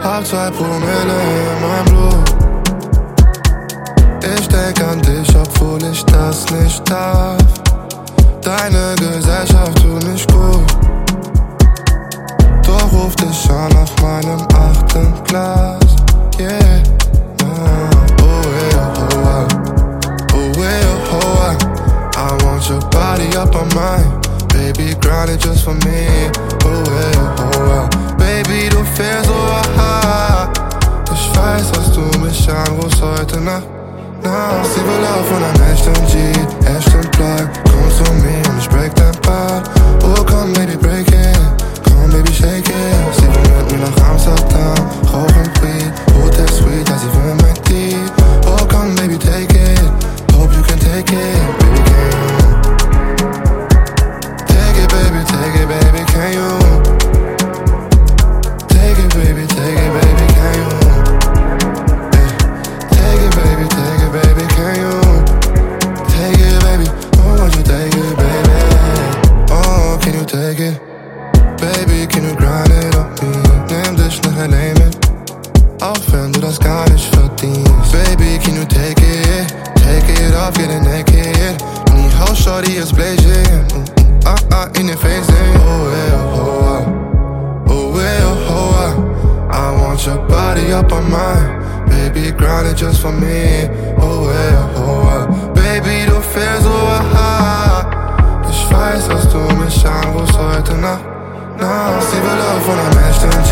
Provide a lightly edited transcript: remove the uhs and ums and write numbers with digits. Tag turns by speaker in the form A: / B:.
A: Hab 2 Promille in meinem Blut. Ich denk an dich, obwohl ich das nicht darf. Deine Gesellschaft tut nicht gut. Doch ruft dich an auf meinem 8. Glas. Yeah. Oh yeah, oh wow. Oh yeah, oh wow. I want your body up on mine. Baby, grind it just for me. Oh yeah, oh wow. Baby, du fährst so hart. Ich weiß, dass du mich anrufst heute Nacht. Sie will auch von einem echten G, echten Plug. Komm zu mir und ich break dein Bad. Oh komm baby, break it. Komm baby, shake it. Sie will mit mir nach Amsterdam, rauchen Weed. Hotel Sweet, ja sie will mein Tee. Oh komm baby, take it. Hope you can take it. Baby, can you? Take it baby, can you? Take it baby, can you? Baby, can you take it, baby? Oh, won't you take it, baby? Oh, can you take it? Baby, can you grind it on me? Nimm dich nachher lame it, auch wenn du das gar nicht verdienst. Baby, can you take it? Take it off, get it naked. Nie Haus, shorty, ist blazing. In your face, oh yeah, oh wow. Oh yeah, oh wow. I want your body up on mine. Baby, grind it just for me. Oh yeah, oh wow. Baby, du fährst so hart. Ich weiß, dass du mich anrufst heute Nacht. Sie will auch von einem echten